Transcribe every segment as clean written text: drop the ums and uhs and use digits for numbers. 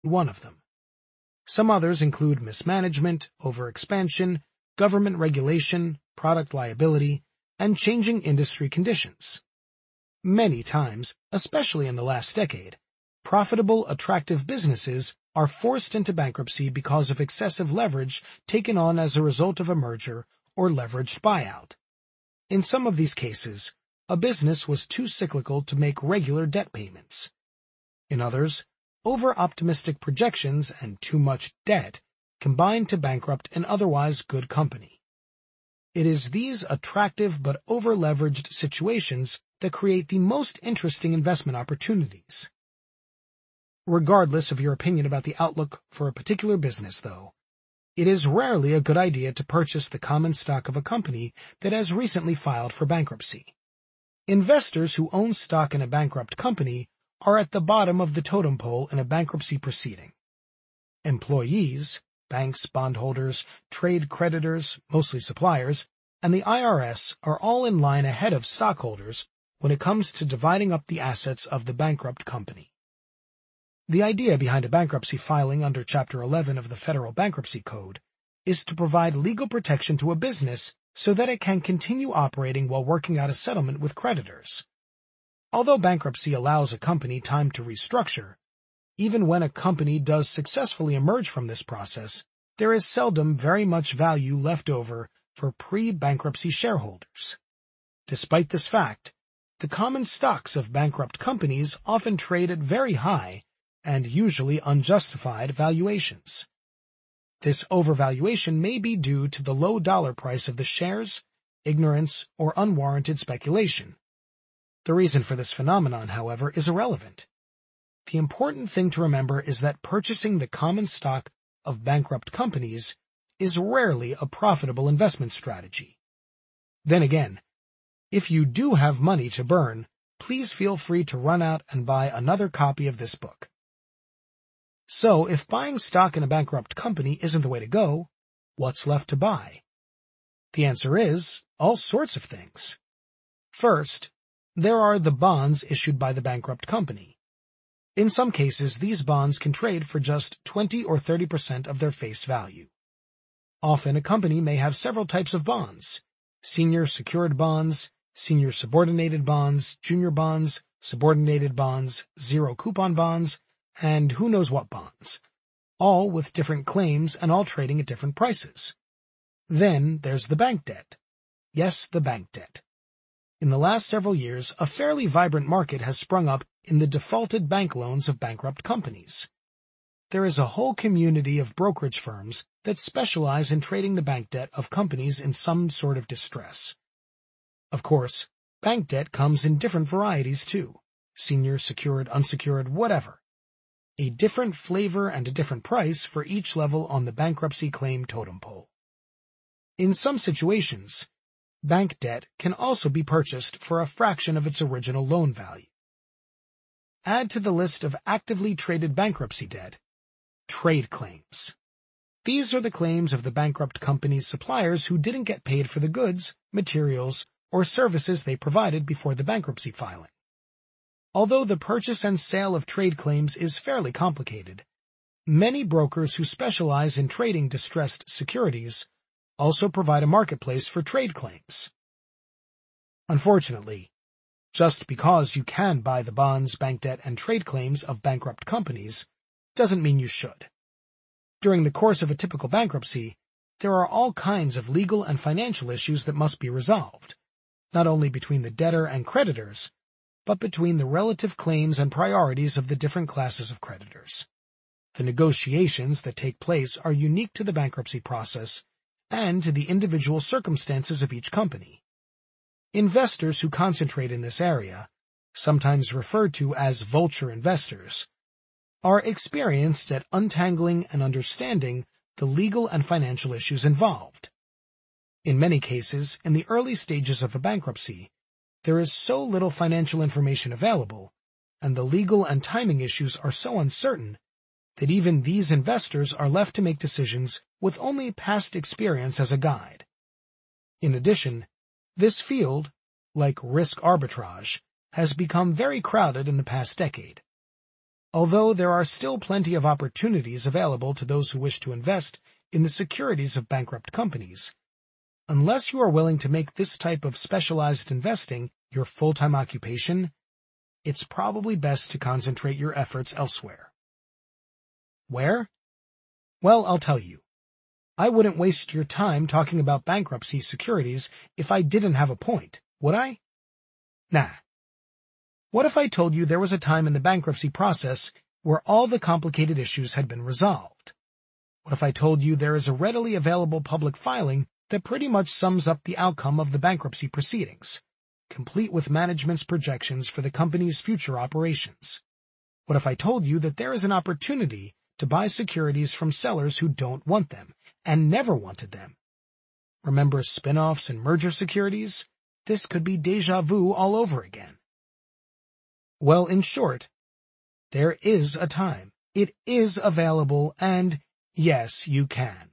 one of them. Some others include mismanagement, overexpansion, government regulation, product liability, and changing industry conditions. Many times, especially in the last decade, profitable, attractive businesses are forced into bankruptcy because of excessive leverage taken on as a result of a merger or leveraged buyout. In some of these cases, a business was too cyclical to make regular debt payments. In others, over-optimistic projections and too much debt combined to bankrupt an otherwise good company. It is these attractive but over-leveraged situations that create the most interesting investment opportunities. Regardless of your opinion about the outlook for a particular business, though, it is rarely a good idea to purchase the common stock of a company that has recently filed for bankruptcy. Investors who own stock in a bankrupt company are at the bottom of the totem pole in a bankruptcy proceeding. Employees, banks, bondholders, trade creditors, mostly suppliers, and the IRS are all in line ahead of stockholders when it comes to dividing up the assets of the bankrupt company. The idea behind a bankruptcy filing under Chapter 11 of the Federal Bankruptcy Code is to provide legal protection to a business so that it can continue operating while working out a settlement with creditors. Although bankruptcy allows a company time to restructure, even when a company does successfully emerge from this process, there is seldom very much value left over for pre-bankruptcy shareholders. Despite this fact, the common stocks of bankrupt companies often trade at very high and usually unjustified valuations. This overvaluation may be due to the low dollar price of the shares, ignorance, or unwarranted speculation. The reason for this phenomenon, however, is irrelevant. The important thing to remember is that purchasing the common stock of bankrupt companies is rarely a profitable investment strategy. Then again, if you do have money to burn, please feel free to run out and buy another copy of this book. So, if buying stock in a bankrupt company isn't the way to go, what's left to buy? The answer is all sorts of things. First, there are the bonds issued by the bankrupt company. In some cases, these bonds can trade for just 20 or 30% of their face value. Often, a company may have several types of bonds: senior secured bonds, senior subordinated bonds, junior bonds, subordinated bonds, zero-coupon bonds, and who knows what bonds, all with different claims and all trading at different prices. Then there's the bank debt. Yes, the bank debt. In the last several years, a fairly vibrant market has sprung up in the defaulted bank loans of bankrupt companies. There is a whole community of brokerage firms that specialize in trading the bank debt of companies in some sort of distress. Of course, bank debt comes in different varieties too: senior, secured, unsecured, whatever. A different flavor and a different price for each level on the bankruptcy claim totem pole. In some situations, bank debt can also be purchased for a fraction of its original loan value. Add to the list of actively traded bankruptcy debt trade claims. These are the claims of the bankrupt company's suppliers who didn't get paid for the goods, materials, or services they provided before the bankruptcy filing. Although the purchase and sale of trade claims is fairly complicated, many brokers who specialize in trading distressed securities also provide a marketplace for trade claims. Unfortunately, just because you can buy the bonds, bank debt, and trade claims of bankrupt companies doesn't mean you should. During the course of a typical bankruptcy, there are all kinds of legal and financial issues that must be resolved, not only between the debtor and creditors, but between the relative claims and priorities of the different classes of creditors. The negotiations that take place are unique to the bankruptcy process and to the individual circumstances of each company. Investors who concentrate in this area, sometimes referred to as vulture investors, are experienced at untangling and understanding the legal and financial issues involved. In many cases, in the early stages of a bankruptcy, there is so little financial information available, and the legal and timing issues are so uncertain, that even these investors are left to make decisions with only past experience as a guide. In addition, this field, like risk arbitrage, has become very crowded in the past decade. although there are still plenty of opportunities available to those who wish to invest in the securities of bankrupt companies. Unless you are willing to make this type of specialized investing your full-time occupation, it's probably best to concentrate your efforts elsewhere. Where? Well, I'll tell you. I wouldn't waste your time talking about bankruptcy securities if I didn't have a point, would I? Nah. What if I told you there was a time in the bankruptcy process where all the complicated issues had been resolved? What if I told you there is a readily available public filing that pretty much sums up the outcome of the bankruptcy proceedings, complete with management's projections for the company's future operations? What if I told you that there is an opportunity to buy securities from sellers who don't want them and never wanted them? Remember spin-offs and merger securities? This could be déjà vu all over again. Well, in short, there is a time. It is available, and yes, you can.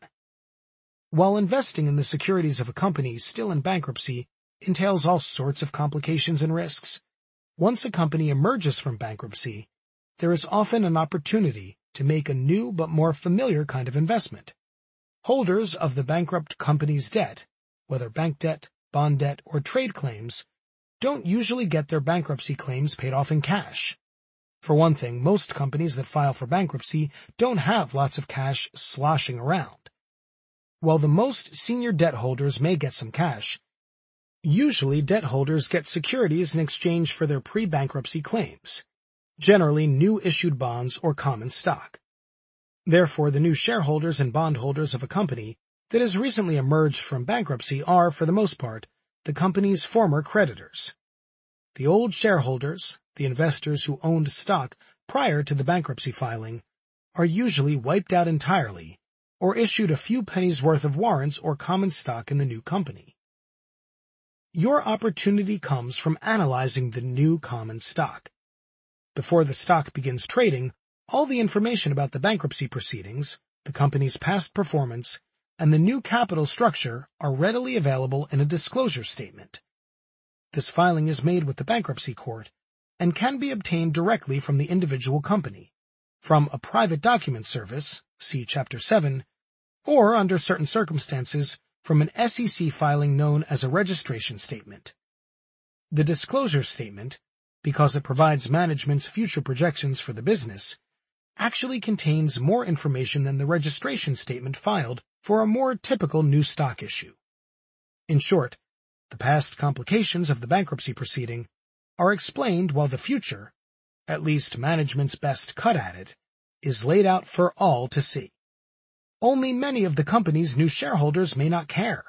While investing in the securities of a company still in bankruptcy entails all sorts of complications and risks, once a company emerges from bankruptcy, there is often an opportunity to make a new but more familiar kind of investment. Holders of the bankrupt company's debt, whether bank debt, bond debt, or trade claims, don't usually get their bankruptcy claims paid off in cash. For one thing, most companies that file for bankruptcy don't have lots of cash sloshing around. While the most senior debt holders may get some cash, usually debt holders get securities in exchange for their pre-bankruptcy claims, generally new issued bonds or common stock. Therefore, the new shareholders and bondholders of a company that has recently emerged from bankruptcy are, for the most part, the company's former creditors. The old shareholders, the investors who owned stock prior to the bankruptcy filing, are usually wiped out entirely or issued a few pennies worth of warrants or common stock in the new company. Your opportunity comes from analyzing the new common stock. Before the stock begins trading, all the information about the bankruptcy proceedings, the company's past performance, and the new capital structure are readily available in a disclosure statement. This filing is made with the bankruptcy court and can be obtained directly from the individual company, from a private document service, see Chapter 7, or under certain circumstances from an SEC filing known as a registration statement. The disclosure statement, because it provides management's future projections for the business, actually contains more information than the registration statement filed for a more typical new stock issue. In short, the past complications of the bankruptcy proceeding are explained while the future, at least management's best cut at it, is laid out for all to see. Only many of the company's new shareholders may not care.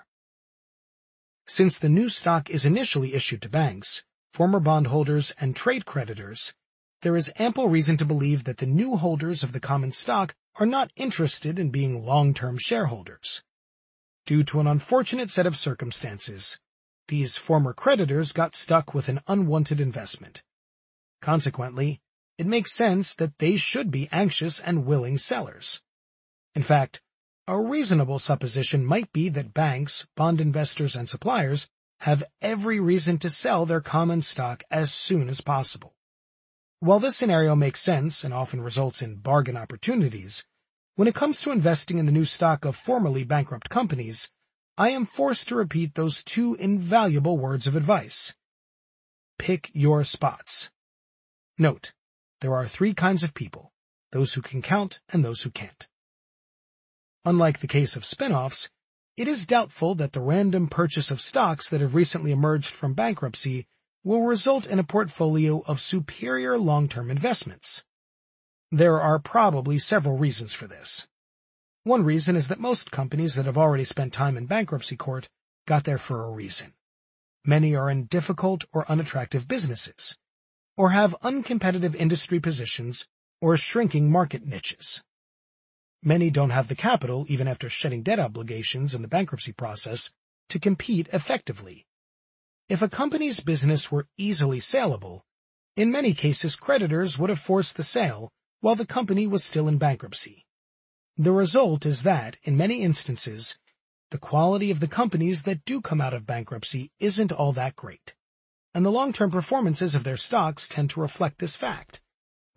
Since the new stock is initially issued to banks, former bondholders, and trade creditors, there is ample reason to believe that the new holders of the common stock are not interested in being long-term shareholders. Due to an unfortunate set of circumstances, these former creditors got stuck with an unwanted investment. Consequently, it makes sense that they should be anxious and willing sellers. In fact, a reasonable supposition might be that banks, bond investors, and suppliers have every reason to sell their common stock as soon as possible. While this scenario makes sense and often results in bargain opportunities, when it comes to investing in the new stock of formerly bankrupt companies, I am forced to repeat those two invaluable words of advice. Pick your spots. Note, there are three kinds of people, those who can count and those who can't. Unlike the case of spin-offs, it is doubtful that the random purchase of stocks that have recently emerged from bankruptcy will result in a portfolio of superior long-term investments. There are probably several reasons for this. One reason is that most companies that have already spent time in bankruptcy court got there for a reason. Many are in difficult or unattractive businesses, or have uncompetitive industry positions or shrinking market niches. Many don't have the capital, even after shedding debt obligations in the bankruptcy process, to compete effectively. If a company's business were easily saleable, in many cases creditors would have forced the sale while the company was still in bankruptcy. The result is that, in many instances, the quality of the companies that do come out of bankruptcy isn't all that great, and the long-term performances of their stocks tend to reflect this fact.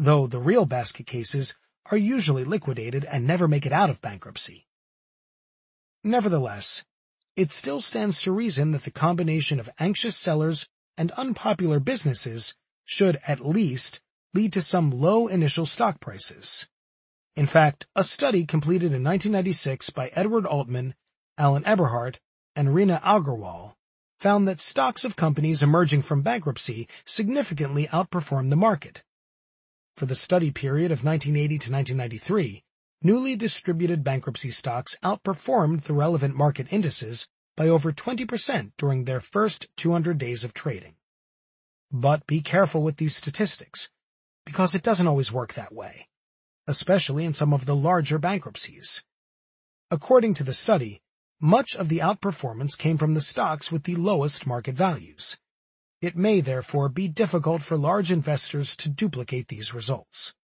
though the real basket cases are usually liquidated and never make it out of bankruptcy. Nevertheless, it still stands to reason that the combination of anxious sellers and unpopular businesses should at least lead to some low initial stock prices. In fact, a study completed in 1996 by Edward Altman, Alan Eberhardt, and Rina Agarwal found that stocks of companies emerging from bankruptcy significantly outperformed the market. For the study period of 1980 to 1993, newly distributed bankruptcy stocks outperformed the relevant market indices by over 20% during their first 200 days of trading. But be careful with these statistics, because it doesn't always work that way, especially in some of the larger bankruptcies. According to the study, much of the outperformance came from the stocks with the lowest market values. It may therefore be difficult for large investors to duplicate these results.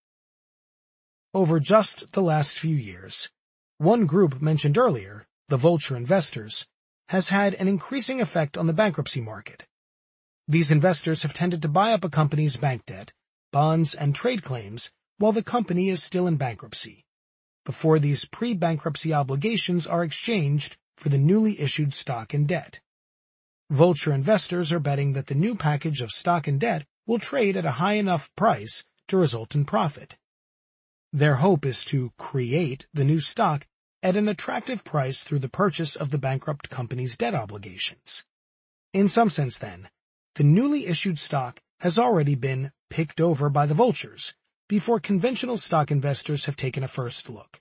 Over just the last few years, one group mentioned earlier, the vulture investors, has had an increasing effect on the bankruptcy market. These investors have tended to buy up a company's bank debt, bonds, and trade claims while the company is still in bankruptcy, before these pre-bankruptcy obligations are exchanged for the newly issued stock and debt. Vulture investors are betting that the new package of stock and debt will trade at a high enough price to result in profit. Their hope is to create the new stock at an attractive price through the purchase of the bankrupt company's debt obligations. In some sense, then, the newly issued stock has already been picked over by the vultures before conventional stock investors have taken a first look.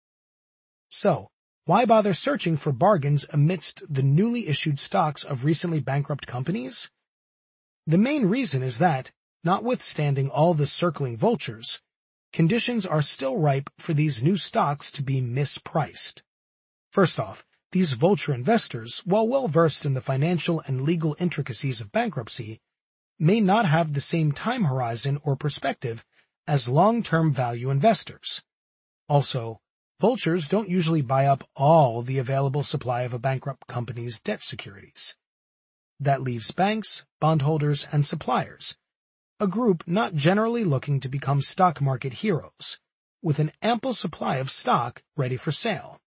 So, why bother searching for bargains amidst the newly issued stocks of recently bankrupt companies? The main reason is that, notwithstanding all the circling vultures, conditions are still ripe for these new stocks to be mispriced. First off, these vulture investors, while well-versed in the financial and legal intricacies of bankruptcy, may not have the same time horizon or perspective as long-term value investors. Also, vultures don't usually buy up all the available supply of a bankrupt company's debt securities. That leaves banks, bondholders, and suppliers, a group not generally looking to become stock market heroes, with an ample supply of stock ready for sale.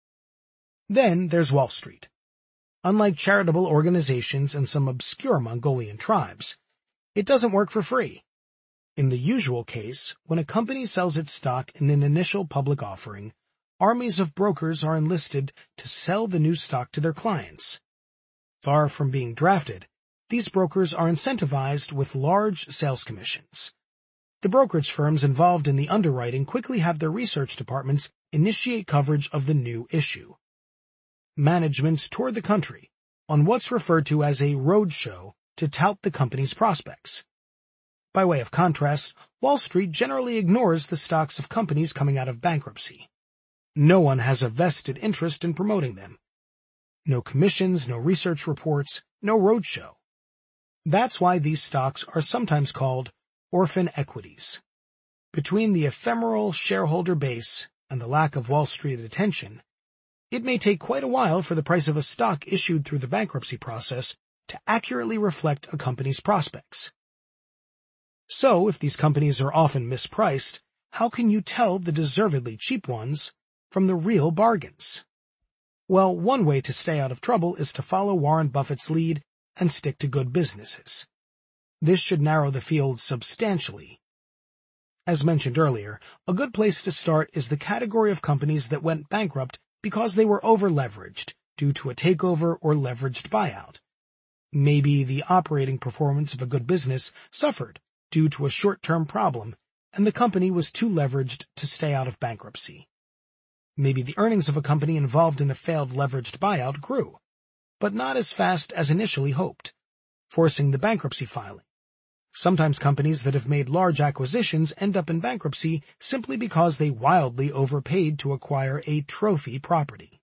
Then there's Wall Street. Unlike charitable organizations and some obscure Mongolian tribes, it doesn't work for free. In the usual case, when a company sells its stock in an initial public offering, armies of brokers are enlisted to sell the new stock to their clients. Far from being drafted, these brokers are incentivized with large sales commissions. The brokerage firms involved in the underwriting quickly have their research departments initiate coverage of the new issue. Managements tour the country on what's referred to as a roadshow to tout the company's prospects. By way of contrast, Wall Street generally ignores the stocks of companies coming out of bankruptcy. No one has a vested interest in promoting them. No commissions, no research reports, no roadshow. That's why these stocks are sometimes called orphan equities. Between the ephemeral shareholder base and the lack of Wall Street attention, it may take quite a while for the price of a stock issued through the bankruptcy process to accurately reflect a company's prospects. So, if these companies are often mispriced, how can you tell the deservedly cheap ones from the real bargains? Well, one way to stay out of trouble is to follow Warren Buffett's lead and stick to good businesses. This should narrow the field substantially. As mentioned earlier, a good place to start is the category of companies that went bankrupt because they were over-leveraged due to a takeover or leveraged buyout. Maybe the operating performance of a good business suffered due to a short-term problem, and the company was too leveraged to stay out of bankruptcy. Maybe the earnings of a company involved in a failed leveraged buyout grew, but not as fast as initially hoped, forcing the bankruptcy filing. Sometimes companies that have made large acquisitions end up in bankruptcy simply because they wildly overpaid to acquire a trophy property.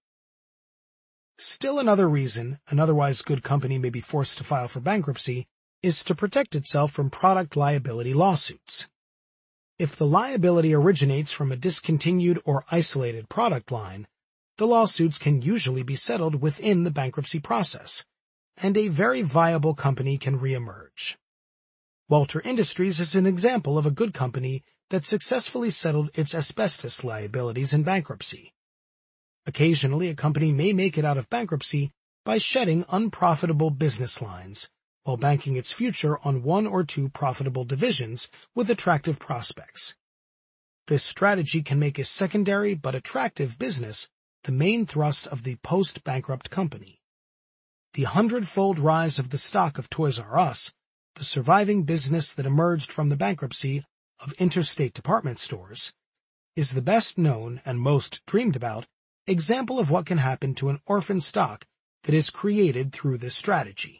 Still another reason an otherwise good company may be forced to file for bankruptcy is to protect itself from product liability lawsuits. If the liability originates from a discontinued or isolated product line, the lawsuits can usually be settled within the bankruptcy process, and a very viable company can reemerge. Walter Industries is an example of a good company that successfully settled its asbestos liabilities in bankruptcy. Occasionally, a company may make it out of bankruptcy by shedding unprofitable business lines, while banking its future on one or two profitable divisions with attractive prospects. This strategy can make a secondary but attractive business the main thrust of the post-bankrupt company. The 100-fold rise of the stock of Toys R Us, the surviving business that emerged from the bankruptcy of Interstate Department Stores, is the best known and most dreamed about example of what can happen to an orphan stock that is created through this strategy.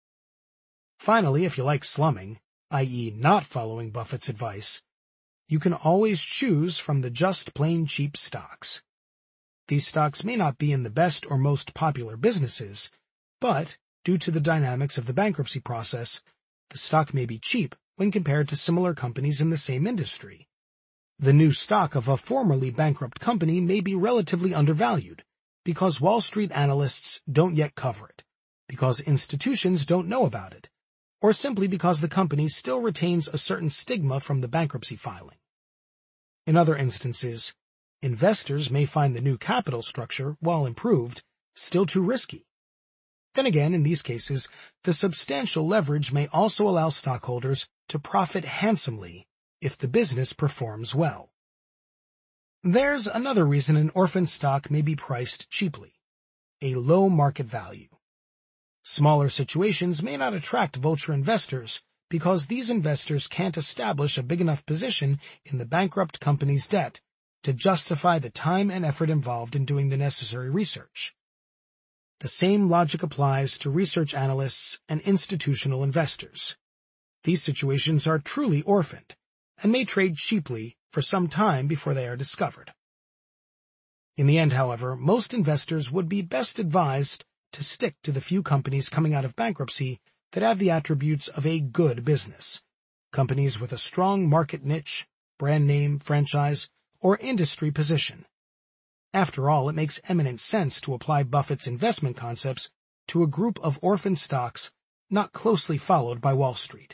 Finally, if you like slumming, i.e. not following Buffett's advice, you can always choose from the just plain cheap stocks. These stocks may not be in the best or most popular businesses, but, due to the dynamics of the bankruptcy process, the stock may be cheap when compared to similar companies in the same industry. The new stock of a formerly bankrupt company may be relatively undervalued, because Wall Street analysts don't yet cover it, because institutions don't know about it, or simply because the company still retains a certain stigma from the bankruptcy filing. In other instances, investors may find the new capital structure, while improved, still too risky. Then again, in these cases, the substantial leverage may also allow stockholders to profit handsomely if the business performs well. There's another reason an orphan stock may be priced cheaply: a low market value. Smaller situations may not attract vulture investors because these investors can't establish a big enough position in the bankrupt company's debt to justify the time and effort involved in doing the necessary research. The same logic applies to research analysts and institutional investors. These situations are truly orphaned and may trade cheaply for some time before they are discovered. In the end, however, most investors would be best advised to stick to the few companies coming out of bankruptcy that have the attributes of a good business, companies with a strong market niche, brand name, franchise, or industry position. After all, it makes eminent sense to apply Buffett's investment concepts to a group of orphan stocks not closely followed by Wall Street.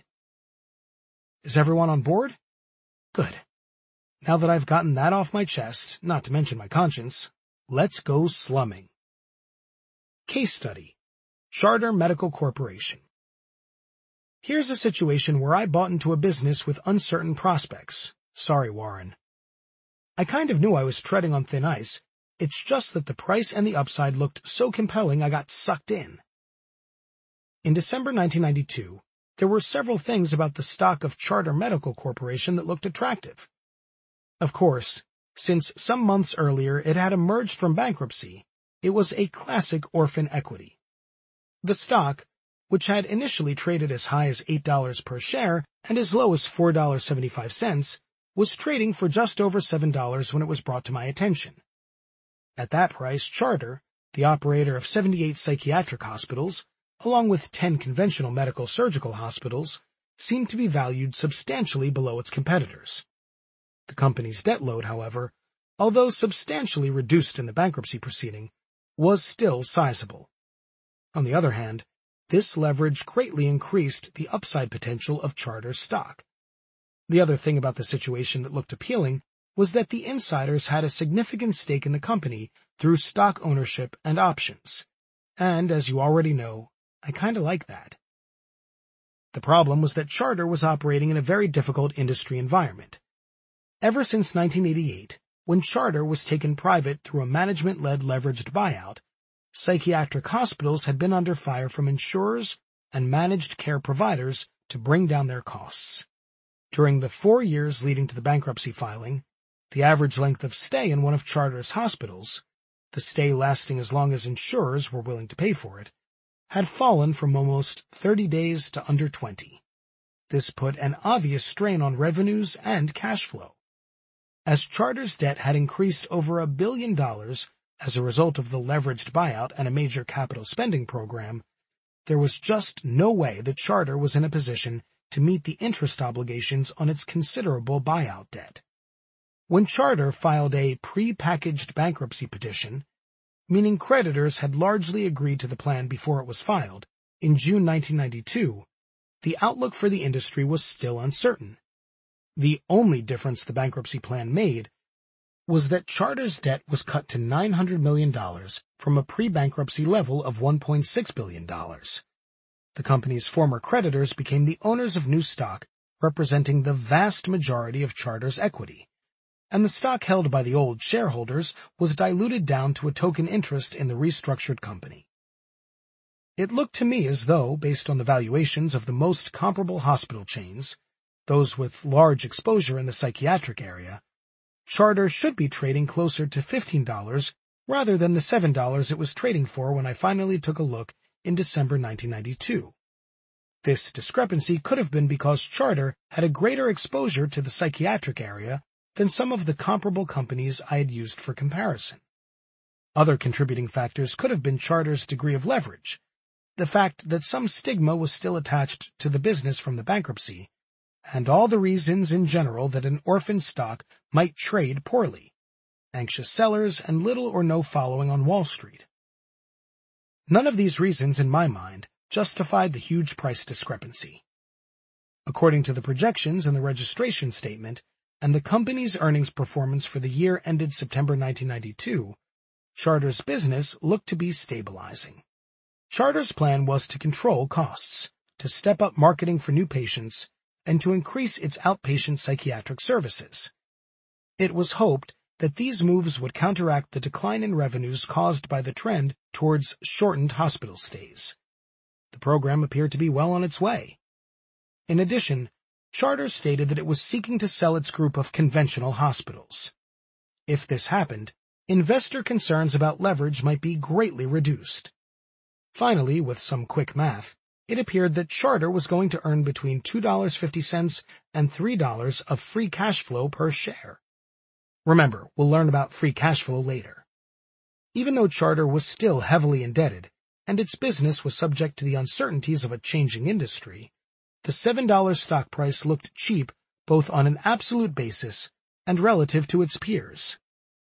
Is everyone on board? Good. Now that I've gotten that off my chest, not to mention my conscience, let's go slumming. Case study: Charter Medical Corporation. Here's a situation where I bought into a business with uncertain prospects. Sorry, Warren. I kind of knew I was treading on thin ice. It's just that the price and the upside looked so compelling I got sucked in. In December 1992, there were several things about the stock of Charter Medical Corporation that looked attractive. Of course, since some months earlier it had emerged from bankruptcy, it was a classic orphan equity. The stock, which had initially traded as high as $8 per share and as low as $4.75, was trading for just over $7 when it was brought to my attention. At that price, Charter, the operator of 78 psychiatric hospitals, along with 10 conventional medical surgical hospitals, seemed to be valued substantially below its competitors. The company's debt load, however, although substantially reduced in the bankruptcy proceeding, was still sizable. On the other hand, this leverage greatly increased the upside potential of Charter's stock. The other thing about the situation that looked appealing was that the insiders had a significant stake in the company through stock ownership and options. And, as you already know, I kinda like that. The problem was that Charter was operating in a very difficult industry environment. Ever since 1988, when Charter was taken private through a management-led leveraged buyout, psychiatric hospitals had been under fire from insurers and managed care providers to bring down their costs. During the 4 years leading to the bankruptcy filing, the average length of stay in one of Charter's hospitals, the stay lasting as long as insurers were willing to pay for it, had fallen from almost 30 days to under 20. This put an obvious strain on revenues and cash flow. As Charter's debt had increased over $1 billion as a result of the leveraged buyout and a major capital spending program, there was just no way that Charter was in a position to meet the interest obligations on its considerable buyout debt. When Charter filed a pre-packaged bankruptcy petition, meaning creditors had largely agreed to the plan before it was filed, in June 1992, the outlook for the industry was still uncertain. The only difference the bankruptcy plan made was that Charter's debt was cut to $900 million from a pre-bankruptcy level of $1.6 billion. The company's former creditors became the owners of new stock, representing the vast majority of Charter's equity, and the stock held by the old shareholders was diluted down to a token interest in the restructured company. It looked to me as though, based on the valuations of the most comparable hospital chains, those with large exposure in the psychiatric area, Charter should be trading closer to $15 rather than the $7 it was trading for when I finally took a look in December 1992. This discrepancy could have been because Charter had a greater exposure to the psychiatric area than some of the comparable companies I had used for comparison. Other contributing factors could have been Charter's degree of leverage, the fact that some stigma was still attached to the business from the bankruptcy, and all the reasons in general that an orphan stock might trade poorly, anxious sellers and little or no following on Wall Street. None of these reasons, in my mind, justified the huge price discrepancy. According to the projections in the registration statement and the company's earnings performance for the year ended September 1992, Charter's business looked to be stabilizing. Charter's plan was to control costs, to step up marketing for new patients, and to increase its outpatient psychiatric services. It was hoped that these moves would counteract the decline in revenues caused by the trend towards shortened hospital stays. The program appeared to be well on its way. In addition, Charter stated that it was seeking to sell its group of conventional hospitals. If this happened, investor concerns about leverage might be greatly reduced. Finally, with some quick math, it appeared that Charter was going to earn between $2.50 and $3 of free cash flow per share. Remember, we'll learn about free cash flow later. Even though Charter was still heavily indebted, and its business was subject to the uncertainties of a changing industry, the $7 stock price looked cheap both on an absolute basis and relative to its peers.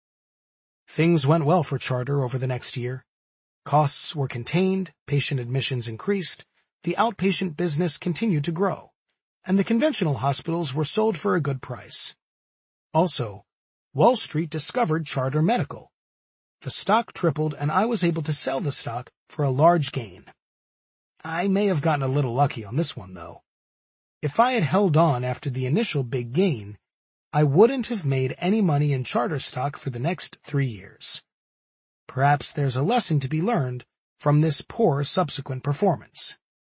Things went well for Charter over the next year. Costs were contained, patient admissions increased, the outpatient business continued to grow, and the conventional hospitals were sold for a good price. Also, Wall Street discovered Charter Medical. The stock tripled and I was able to sell the stock for a large gain. I may have gotten a little lucky on this one, though. If I had held on after the initial big gain, I wouldn't have made any money in Charter stock for the next 3 years. Perhaps there's a lesson to be learned from this poor subsequent performance.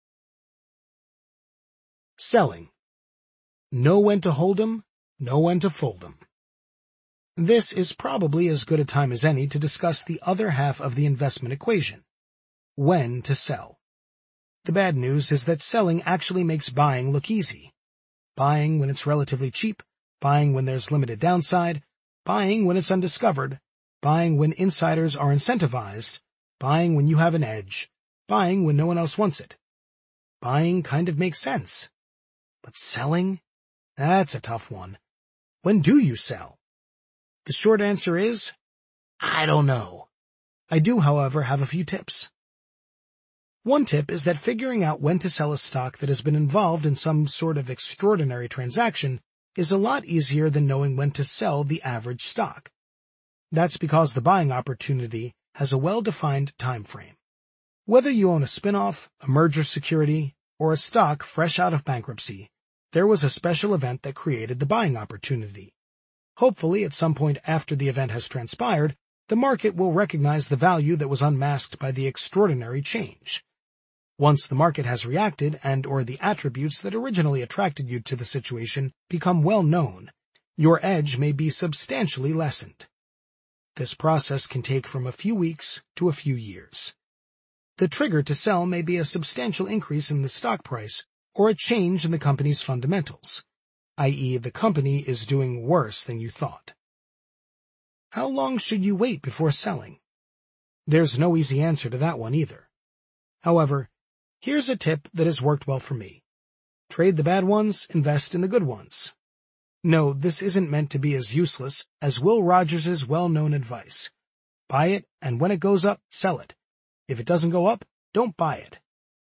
Selling. Know when to hold 'em, know when to fold 'em. This is probably as good a time as any to discuss the other half of the investment equation, when to sell. The bad news is that selling actually makes buying look easy. Buying when it's relatively cheap, buying when there's limited downside, buying when it's undiscovered, buying when insiders are incentivized, buying when you have an edge, buying when no one else wants it. Buying kind of makes sense. But selling? That's a tough one. When do you sell? The short answer is, I don't know. I do, however, have a few tips. One tip is that figuring out when to sell a stock that has been involved in some sort of extraordinary transaction is a lot easier than knowing when to sell the average stock. That's because the buying opportunity has a well-defined time frame. Whether you own a spin-off, a merger security, or a stock fresh out of bankruptcy, there was a special event that created the buying opportunity. Hopefully, at some point after the event has transpired, the market will recognize the value that was unmasked by the extraordinary change. Once the market has reacted and/or the attributes that originally attracted you to the situation become well known, your edge may be substantially lessened. This process can take from a few weeks to a few years. The trigger to sell may be a substantial increase in the stock price or a change in the company's fundamentals, i.e., the company is doing worse than you thought. How long should you wait before selling? There's no easy answer to that one either. However, here's a tip that has worked well for me. Trade the bad ones, invest in the good ones. No, this isn't meant to be as useless as Will Rogers' well-known advice. Buy it, and when it goes up, sell it. If it doesn't go up, don't buy it.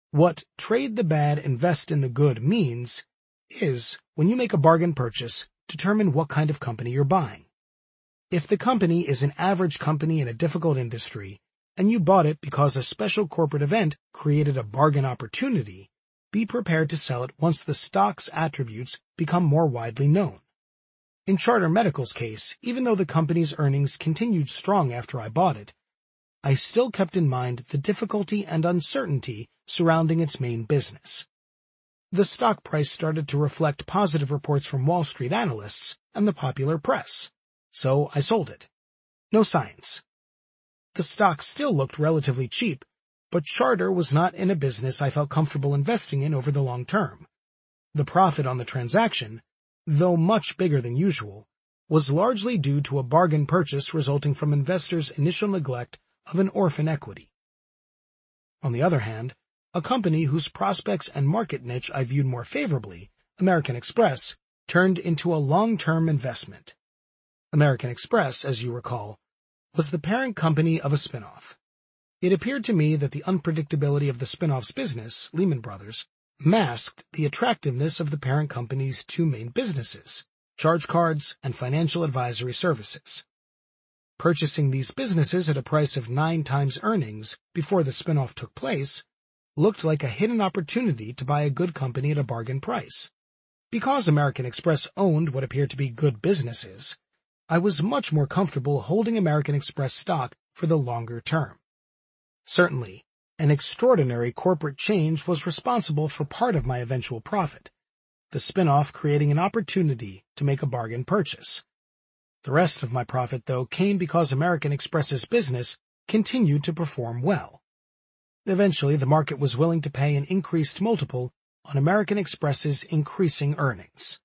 What trade the bad, invest in the good means is, when you make a bargain purchase, determine what kind of company you're buying. If the company is an average company in a difficult industry, and you bought it because a special corporate event created a bargain opportunity, be prepared to sell it once the stock's attributes become more widely known. In Charter Medical's case, even though the company's earnings continued strong after I bought it, I still kept in mind the difficulty and uncertainty surrounding its main business. The stock price started to reflect positive reports from Wall Street analysts and the popular press, so I sold it. No science. The stock still looked relatively cheap, but Charter was not in a business I felt comfortable investing in over the long term. The profit on the transaction, though much bigger than usual, was largely due to a bargain purchase resulting from investors' initial neglect of an orphan equity. On the other hand, a company whose prospects and market niche I viewed more favorably, American Express, turned into a long-term investment. American Express, as you recall, was the parent company of a spinoff. It appeared to me that the unpredictability of the spinoff's business, Lehman Brothers, masked the attractiveness of the parent company's two main businesses, charge cards and financial advisory services. Purchasing these businesses at a price of 9 times earnings before the spinoff took place looked like a hidden opportunity to buy a good company at a bargain price. Because American Express owned what appeared to be good businesses, I was much more comfortable holding American Express stock for the longer term. Certainly, an extraordinary corporate change was responsible for part of my eventual profit, the spinoff creating an opportunity to make a bargain purchase. The rest of my profit, though, came because American Express's business continued to perform well. Eventually, the market was willing to pay an increased multiple on American Express's increasing earnings.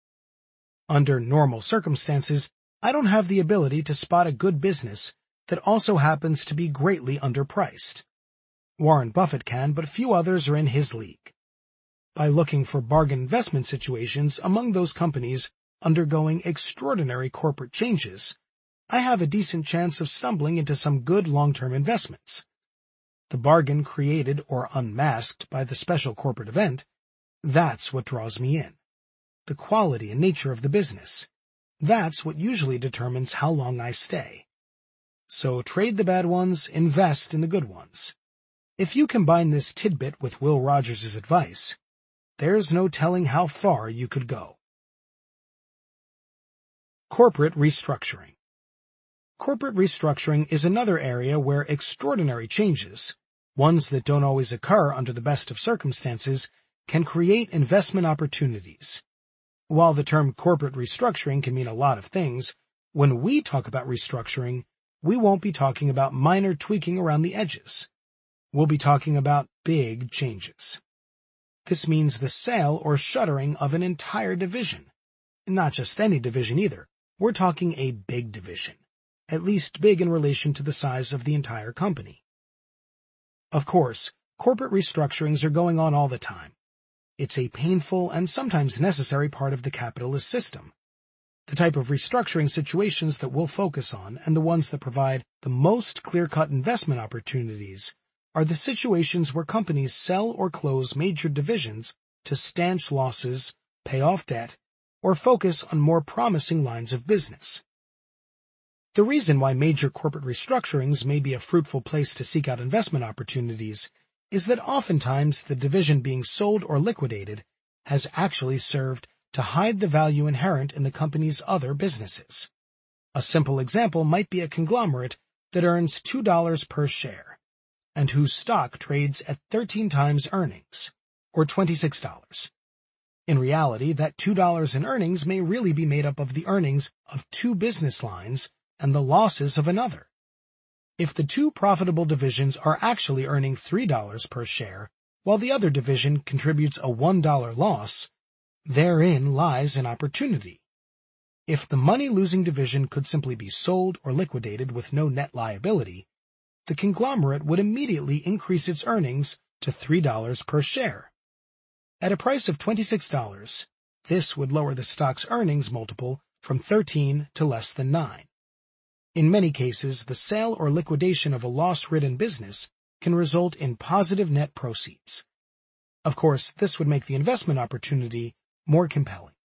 Under normal circumstances, I don't have the ability to spot a good business that also happens to be greatly underpriced. Warren Buffett can, but few others are in his league. By looking for bargain investment situations among those companies undergoing extraordinary corporate changes, I have a decent chance of stumbling into some good long-term investments. The bargain created or unmasked by the special corporate event, that's what draws me in. The quality and nature of the business, that's what usually determines how long I stay. So trade the bad ones, invest in the good ones. If you combine this tidbit with Will Rogers' advice, there's no telling how far you could go. Corporate restructuring. Corporate restructuring is another area where extraordinary changes, ones that don't always occur under the best of circumstances, can create investment opportunities. While the term corporate restructuring can mean a lot of things, when we talk about restructuring, we won't be talking about minor tweaking around the edges. We'll be talking about big changes. This means the sale or shuttering of an entire division. Not just any division either. We're talking a big division, at least big in relation to the size of the entire company. Of course, corporate restructurings are going on all the time. It's a painful and sometimes necessary part of the capitalist system. The type of restructuring situations that we'll focus on and the ones that provide the most clear-cut investment opportunities are the situations where companies sell or close major divisions to stanch losses, pay off debt, or focus on more promising lines of business. The reason why major corporate restructurings may be a fruitful place to seek out investment opportunities is that oftentimes the division being sold or liquidated has actually served to hide the value inherent in the company's other businesses. A simple example might be a conglomerate that earns $2 per share, and whose stock trades at 13 times earnings, or $26. In reality, that $2 in earnings may really be made up of the earnings of 2 business lines and the losses of another. If the 2 profitable divisions are actually earning $3 per share, while the other division contributes a $1 loss, therein lies an opportunity. If the money-losing division could simply be sold or liquidated with no net liability, the conglomerate would immediately increase its earnings to $3 per share. At a price of $26, this would lower the stock's earnings multiple from 13 to less than 9. In many cases, the sale or liquidation of a loss-ridden business can result in positive net proceeds, Of course, this would make the investment opportunity more compelling.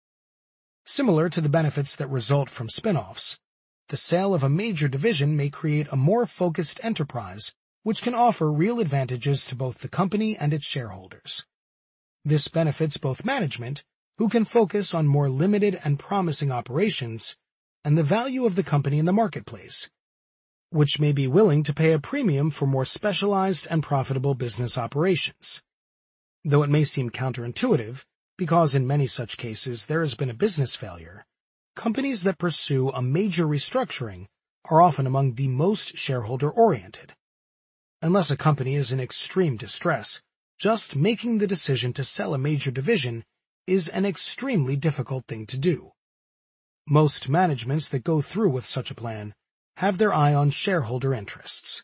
Similar to the benefits that result from spin-offs, the sale of a major division may create a more focused enterprise, which can offer real advantages to both the company and its shareholders. This benefits both management, who can focus on more limited and promising operations, and the value of the company in the marketplace, which may be willing to pay a premium for more specialized and profitable business operations. Though it may seem counterintuitive, because in many such cases there has been a business failure, companies that pursue a major restructuring are often among the most shareholder-oriented. Unless a company is in extreme distress, just making the decision to sell a major division is an extremely difficult thing to do. Most managements that go through with such a plan have their eye on shareholder interests.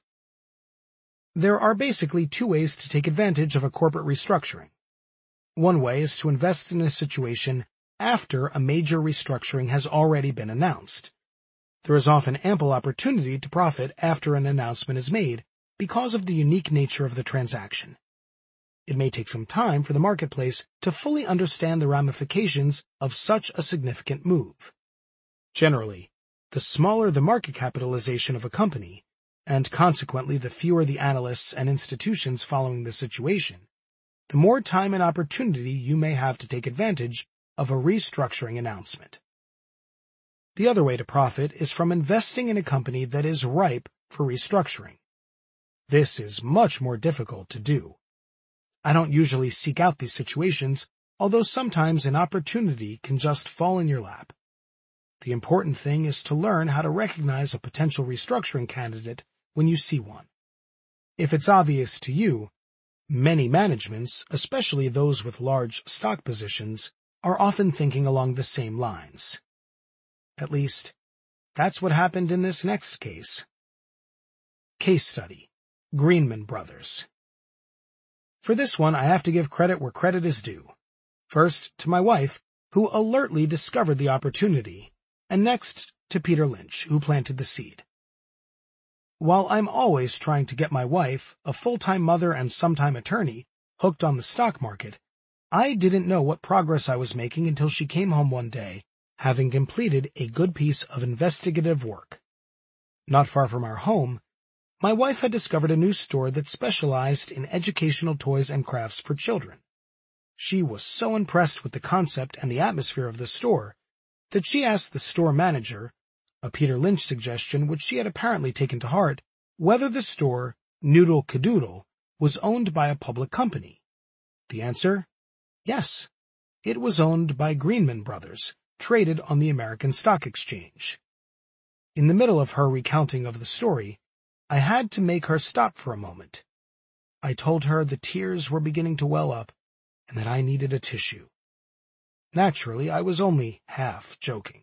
There are basically two ways to take advantage of a corporate restructuring. One way is to invest in a situation after a major restructuring has already been announced. There is often ample opportunity to profit after an announcement is made because of the unique nature of the transaction. It may take some time for the marketplace to fully understand the ramifications of such a significant move. Generally, the smaller the market capitalization of a company, and consequently the fewer the analysts and institutions following the situation, the more time and opportunity you may have to take advantage of a restructuring announcement. The other way to profit is from investing in a company that is ripe for restructuring. This is much more difficult to do. I don't usually seek out these situations, although sometimes an opportunity can just fall in your lap. The important thing is to learn how to recognize a potential restructuring candidate when you see one. If it's obvious to you, many managements, especially those with large stock positions, are often thinking along the same lines. At least, that's what happened in this next case. Case study: Greenman Brothers. For this one, I have to give credit where credit is due. First, to my wife, who alertly discovered the opportunity, and next to Peter Lynch, who planted the seed. While I'm always trying to get my wife, a full-time mother and sometime attorney, hooked on the stock market, I didn't know what progress I was making until she came home one day, having completed a good piece of investigative work. Not far from our home, my wife had discovered a new store that specialized in educational toys and crafts for children. She was so impressed with the concept and the atmosphere of the store that she asked the store manager, a Peter Lynch suggestion which she had apparently taken to heart, whether the store, Noodle Cadoodle, was owned by a public company. The answer? Yes. It was owned by Greenman Brothers, traded on the American Stock Exchange. In the middle of her recounting of the story, I had to make her stop for a moment. I told her the tears were beginning to well up and that I needed a tissue. Naturally, I was only half joking.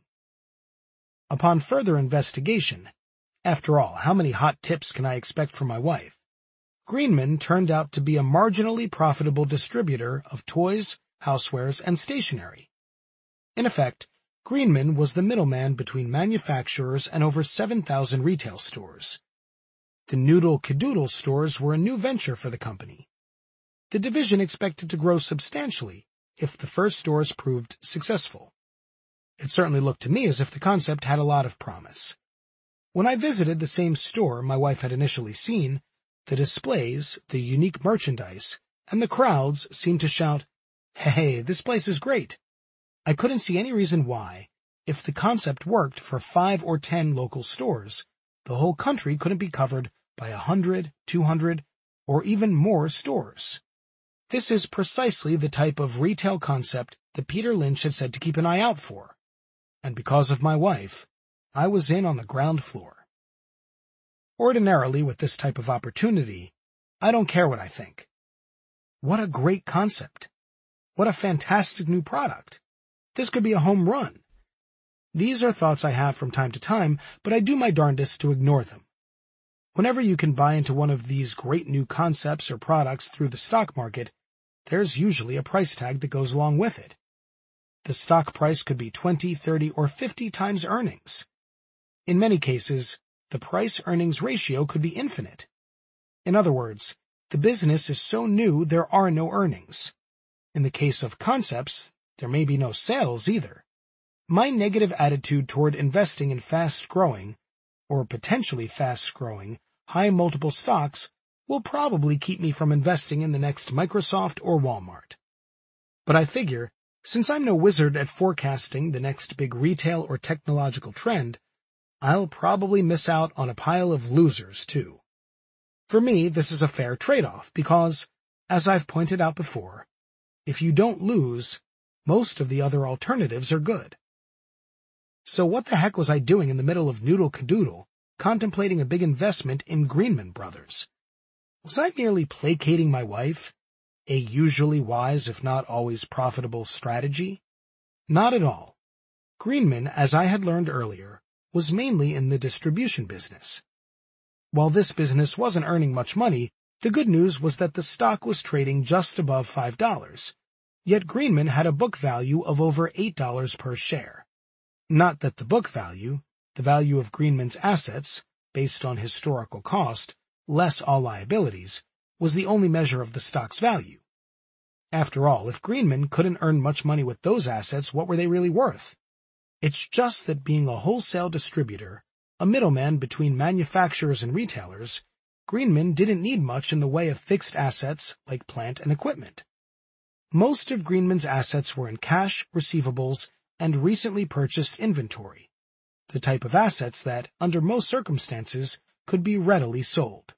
Upon further investigation, after all, how many hot tips can I expect from my wife? Greenman turned out to be a marginally profitable distributor of toys, housewares, and stationery. In effect, Greenman was the middleman between manufacturers and over 7,000 retail stores. The Noodle Cadoodle stores were a new venture for the company. The division expected to grow substantially if the first stores proved successful. It certainly looked to me as if the concept had a lot of promise. When I visited the same store my wife had initially seen, the displays, the unique merchandise, and the crowds seemed to shout, "Hey, this place is great." I couldn't see any reason why, if the concept worked for 5 or 10 local stores, the whole country couldn't be covered by 100, 200, or even more stores. This is precisely the type of retail concept that Peter Lynch had said to keep an eye out for. And because of my wife, I was in on the ground floor. Ordinarily, with this type of opportunity, I don't care what I think. What a great concept. What a fantastic new product. This could be a home run. These are thoughts I have from time to time, but I do my darndest to ignore them. Whenever you can buy into one of these great new concepts or products through the stock market, there's usually a price tag that goes along with it. The stock price could be 20, 30, or 50 times earnings. In many cases, the price-earnings ratio could be infinite. In other words, The business is so new there are no earnings. In the case of concepts, there may be no sales either. My negative attitude toward investing in fast-growing, or potentially fast-growing, high-multiple stocks will probably keep me from investing in the next Microsoft or Walmart. But I figure, since I'm no wizard at forecasting the next big retail or technological trend, I'll probably miss out on a pile of losers too. For me, this is a fair trade-off because, as I've pointed out before, if you don't lose, most of the other alternatives are good. So what the heck was I doing in the middle of Noodle Cadoodle, contemplating a big investment in Greenman Brothers? Was I merely placating my wife? A usually wise, if not always profitable strategy? Not at all. Greenman, as I had learned earlier, was mainly in the distribution business. While this business wasn't earning much money, the good news was that the stock was trading just above $5, yet Greenman had a book value of over $8 per share. Not that the book value, the value of Greenman's assets, based on historical cost, less all liabilities, was the only measure of the stock's value. After all, if Greenman couldn't earn much money with those assets, what were they really worth? It's just that being a wholesale distributor, a middleman between manufacturers and retailers, Greenman didn't need much in the way of fixed assets like plant and equipment. Most of Greenman's assets were in cash, receivables, and recently purchased inventory, the type of assets that, under most circumstances, could be readily sold.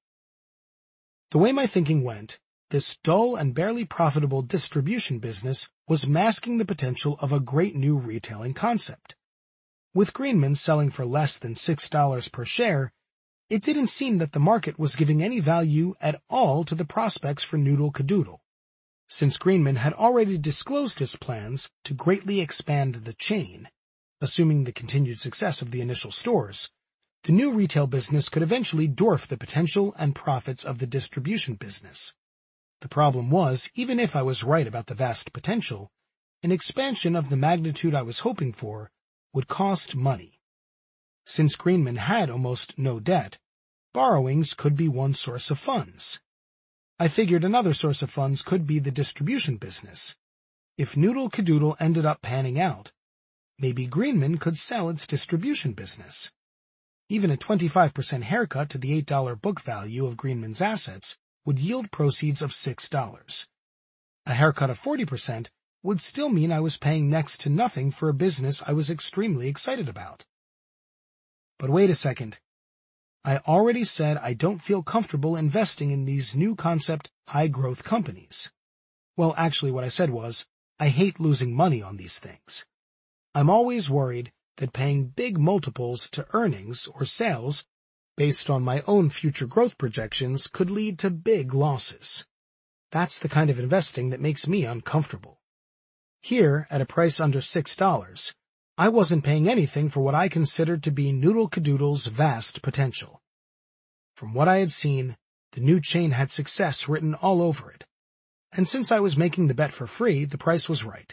The way my thinking went, this dull and barely profitable distribution business was masking the potential of a great new retailing concept. With Greenman selling for less than $6 per share, it didn't seem that the market was giving any value at all to the prospects for Noodle Cadoodle. Since Greenman had already disclosed his plans to greatly expand the chain, assuming the continued success of the initial stores, the new retail business could eventually dwarf the potential and profits of the distribution business. The problem was, even if I was right about the vast potential, an expansion of the magnitude I was hoping for would cost money. Since Greenman had almost no debt, borrowings could be one source of funds. I figured another source of funds could be the distribution business. If Noodle Cadoodle ended up panning out, maybe Greenman could sell its distribution business. Even a 25% haircut to the $8 book value of Greenman's assets would yield proceeds of $6. A haircut of 40% would still mean I was paying next to nothing for a business I was extremely excited about. But wait a second. I already said I don't feel comfortable investing in these new concept high-growth companies. Well, actually what I said was, I hate losing money on these things. I'm always worried that paying big multiples to earnings or sales based on my own future growth projections could lead to big losses. That's the kind of investing that makes me uncomfortable. Here, at a price under $6, I wasn't paying anything for what I considered to be Noodle Cadoodle's vast potential. From what I had seen, the new chain had success written all over it, and since I was making the bet for free, the price was right.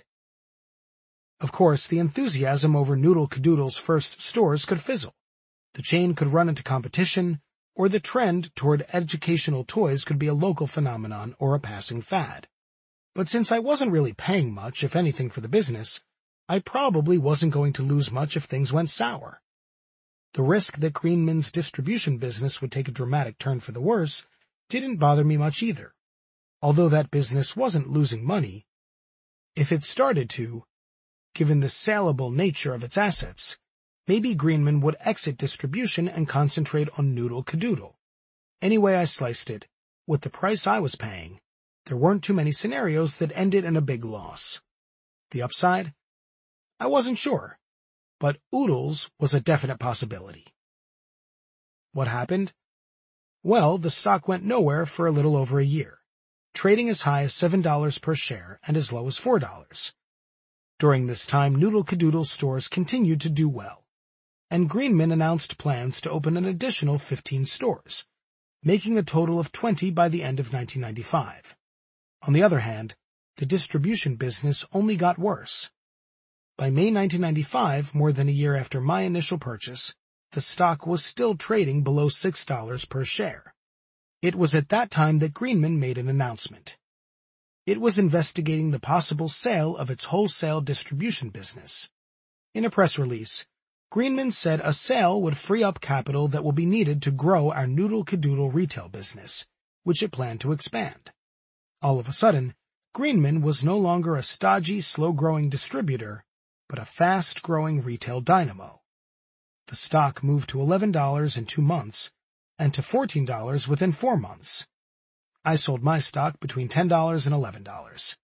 Of course, the enthusiasm over Noodle Cadoodle's first stores could fizzle. The chain could run into competition, or the trend toward educational toys could be a local phenomenon or a passing fad. But since I wasn't really paying much, if anything, for the business, I probably wasn't going to lose much if things went sour. The risk that Greenman's distribution business would take a dramatic turn for the worse didn't bother me much either. Although that business wasn't losing money, if it started to, given the saleable nature of its assets, maybe Greenman would exit distribution and concentrate on Noodle Cadoodle. Any way I sliced it, with the price I was paying, there weren't too many scenarios that ended in a big loss. The upside? I wasn't sure, but oodles was a definite possibility. What happened? Well, the stock went nowhere for a little over a year, trading as high as $7 per share and as low as $4. During this time, Noodle Cadoodle stores continued to do well, and Greenman announced plans to open an additional 15 stores, making a total of 20 by the end of 1995. On the other hand, the distribution business only got worse. By May 1995, more than a year after my initial purchase, the stock was still trading below $6 per share. It was at that time that Greenman made an announcement. It was investigating the possible sale of its wholesale distribution business. In a press release, Greenman said a sale would free up capital that will be needed to grow our Noodle Cadoodle retail business, which it planned to expand. All of a sudden, Greenman was no longer a stodgy, slow-growing distributor, but a fast-growing retail dynamo. The stock moved to $11 in 2 months, and to $14 within 4 months. I sold my stock between $10 and $11.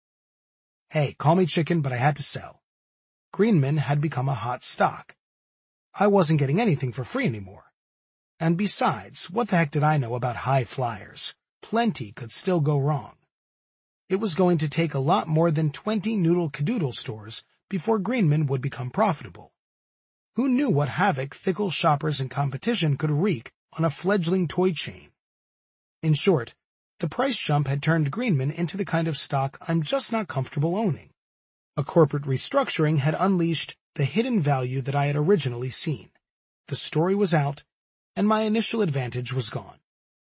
Hey, call me chicken, but I had to sell. Greenman had become a hot stock. I wasn't getting anything for free anymore. And besides, what the heck did I know about high flyers? Plenty could still go wrong. It was going to take a lot more than 20 Noodle Cadoodle stores before Greenman would become profitable. Who knew what havoc fickle shoppers and competition could wreak on a fledgling toy chain? In short, the price jump had turned Greenman into the kind of stock I'm just not comfortable owning. A corporate restructuring had unleashed the hidden value that I had originally seen. The story was out, and my initial advantage was gone.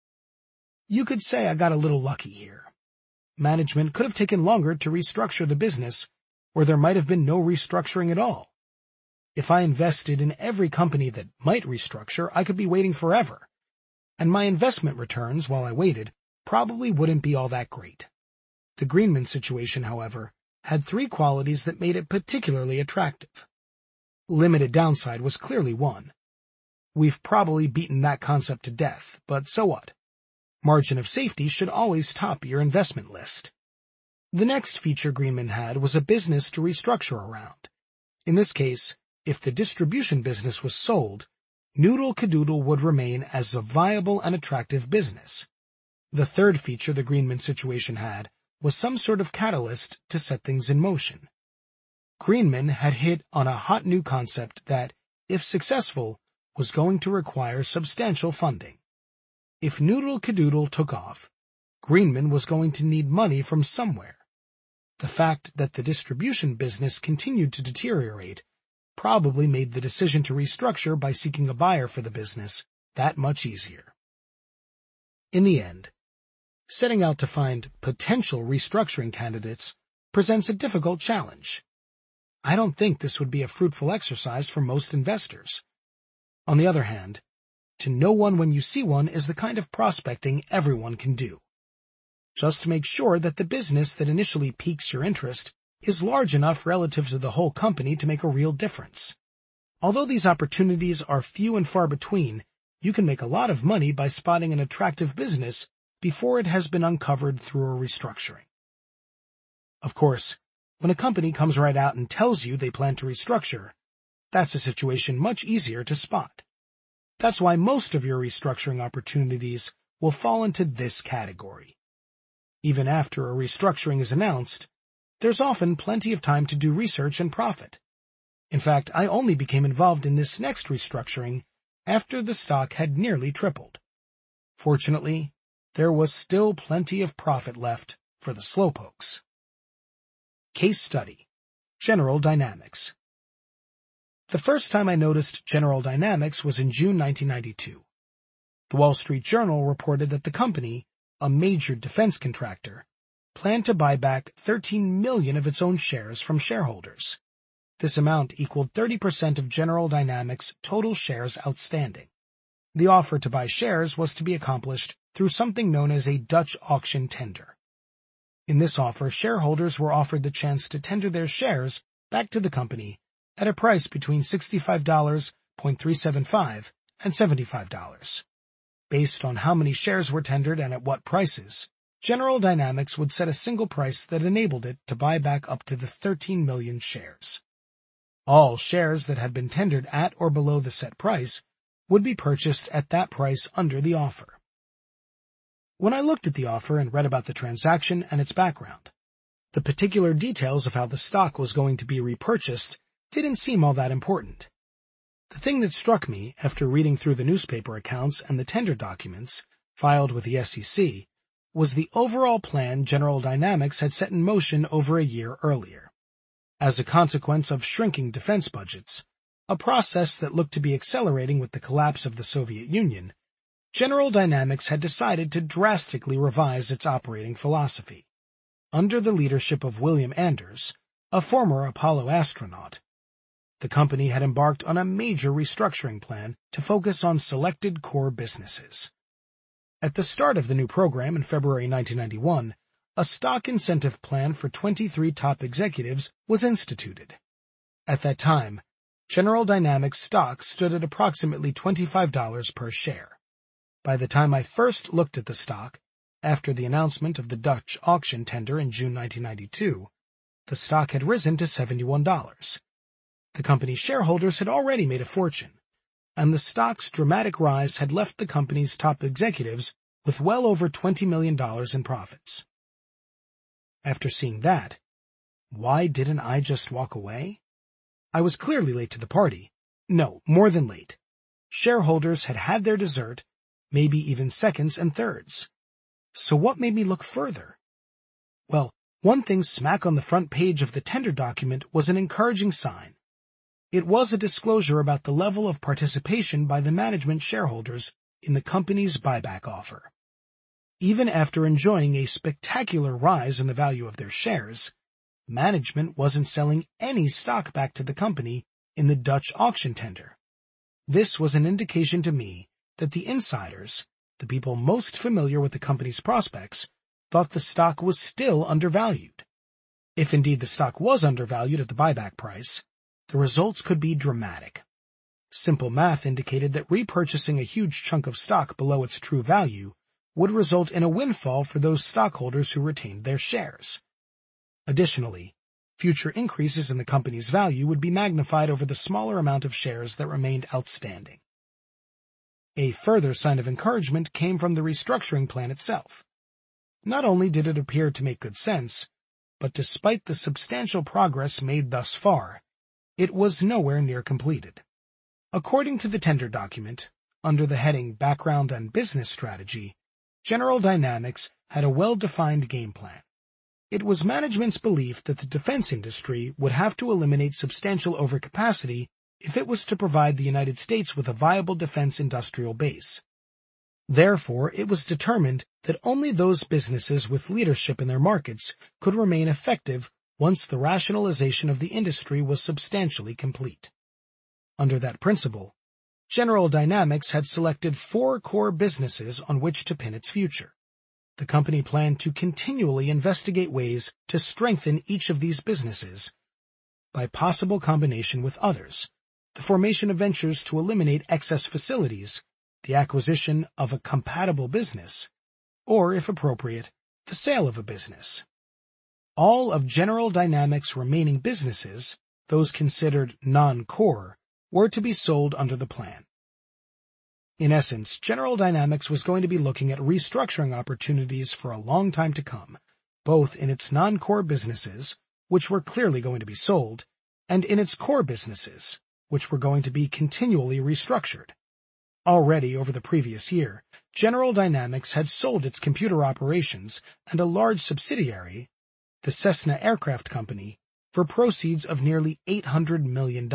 You could say I got a little lucky here. Management could have taken longer to restructure the business, or there might have been no restructuring at all. If I invested in every company that might restructure, I could be waiting forever, and my investment returns, while I waited, probably wouldn't be all that great. The Greenman situation, however, had 3 qualities that made it particularly attractive. Limited downside was clearly one. We've probably beaten that concept to death, but so what? Margin of safety should always top your investment list. The next feature Greenman had was a business to restructure around. In this case, if the distribution business was sold, Noodle Cadoodle would remain as a viable and attractive business. The third feature the Greenman situation had was some sort of catalyst to set things in motion. Greenman had hit on a hot new concept that, if successful, was going to require substantial funding. If Noodle Cadoodle took off, Greenman was going to need money from somewhere. The fact that the distribution business continued to deteriorate probably made the decision to restructure by seeking a buyer for the business that much easier. In the end, setting out to find potential restructuring candidates presents a difficult challenge. I don't think this would be a fruitful exercise for most investors. On the other hand, to know one when you see one is the kind of prospecting everyone can do. Just make sure that the business that initially piques your interest is large enough relative to the whole company to make a real difference. Although these opportunities are few and far between, you can make a lot of money by spotting an attractive business before it has been uncovered through a restructuring. Of course, when a company comes right out and tells you they plan to restructure, that's a situation much easier to spot. That's why most of your restructuring opportunities will fall into this category. Even after a restructuring is announced, there's often plenty of time to do research and profit. In fact, I only became involved in this next restructuring after the stock had nearly tripled. Fortunately, there was still plenty of profit left for the slowpokes. Case Study: General Dynamics. The first time I noticed General Dynamics was in June 1992. The Wall Street Journal reported that the company, a major defense contractor, planned to buy back 13 million of its own shares from shareholders. This amount equaled 30% of General Dynamics' total shares outstanding. The offer to buy shares was to be accomplished through something known as a Dutch auction tender. In this offer, shareholders were offered the chance to tender their shares back to the company at a price between $65.375 and $75. Based on how many shares were tendered and at what prices, General Dynamics would set a single price that enabled it to buy back up to the 13 million shares. All shares that had been tendered at or below the set price would be purchased at that price under the offer. When I looked at the offer and read about the transaction and its background, the particular details of how the stock was going to be repurchased didn't seem all that important. The thing that struck me after reading through the newspaper accounts and the tender documents filed with the SEC was the overall plan General Dynamics had set in motion over a year earlier. As a consequence of shrinking defense budgets, a process that looked to be accelerating with the collapse of the Soviet Union, General Dynamics had decided to drastically revise its operating philosophy. Under the leadership of William Anders, a former Apollo astronaut, the company had embarked on a major restructuring plan to focus on selected core businesses. At the start of the new program in February 1991, a stock incentive plan for 23 top executives was instituted. At that time, General Dynamics stock stood at approximately $25 per share. By the time I first looked at the stock, after the announcement of the Dutch auction tender in June 1992, the stock had risen to $71. The company's shareholders had already made a fortune, and the stock's dramatic rise had left the company's top executives with well over $20 million in profits. After seeing that, why didn't I just walk away? I was clearly late to the party. No, more than late. Shareholders had had their dessert, maybe even seconds and thirds. So what made me look further? Well, one thing smack on the front page of the tender document was an encouraging sign. It was a disclosure about the level of participation by the management shareholders in the company's buyback offer. Even after enjoying a spectacular rise in the value of their shares, management wasn't selling any stock back to the company in the Dutch auction tender. This was an indication to me that the insiders, the people most familiar with the company's prospects, thought the stock was still undervalued. If indeed the stock was undervalued at the buyback price, the results could be dramatic. Simple math indicated that repurchasing a huge chunk of stock below its true value would result in a windfall for those stockholders who retained their shares. Additionally, future increases in the company's value would be magnified over the smaller amount of shares that remained outstanding. A further sign of encouragement came from the restructuring plan itself. Not only did it appear to make good sense, but despite the substantial progress made thus far, it was nowhere near completed. According to the tender document, under the heading Background and Business Strategy, General Dynamics had a well-defined game plan. It was management's belief that the defense industry would have to eliminate substantial overcapacity if it was to provide the United States with a viable defense industrial base. Therefore, it was determined that only those businesses with leadership in their markets could remain effective once the rationalization of the industry was substantially complete. Under that principle, General Dynamics had selected 4 core businesses on which to pin its future. The company planned to continually investigate ways to strengthen each of these businesses by possible combination with others, the formation of ventures to eliminate excess facilities, the acquisition of a compatible business, or, if appropriate, the sale of a business. All of General Dynamics' remaining businesses, those considered non-core, were to be sold under the plan. In essence, General Dynamics was going to be looking at restructuring opportunities for a long time to come, both in its non-core businesses, which were clearly going to be sold, and in its core businesses, which were going to be continually restructured. Already over the previous year, General Dynamics had sold its computer operations and a large subsidiary, the Cessna Aircraft Company, for proceeds of nearly $800 million.